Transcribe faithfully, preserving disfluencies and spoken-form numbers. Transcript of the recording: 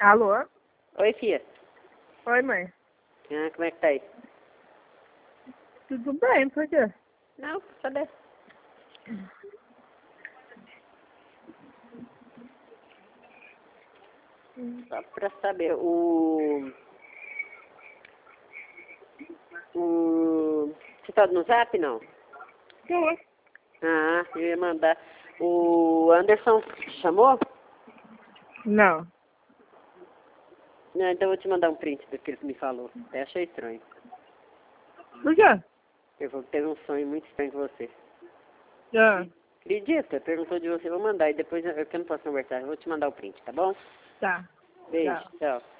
Alô? Oi, filha. Oi, mãe. Ah, como é que tá aí? Tudo bem, por quê? Não, cadê? Só pra saber, o... O... Você tá no Zap, não? Sim. Ah, eu ia mandar. O Anderson te chamou? Não. Não, então eu vou te mandar um print do que ele me falou. Até achei estranho. Por quê? Eu vou ter um sonho muito estranho com você. Ah, Acredita? Perguntou de você, eu vou mandar. E depois, eu, eu que não posso conversar, eu vou te mandar o print, tá bom? tá. Beijo, Tchau. tchau.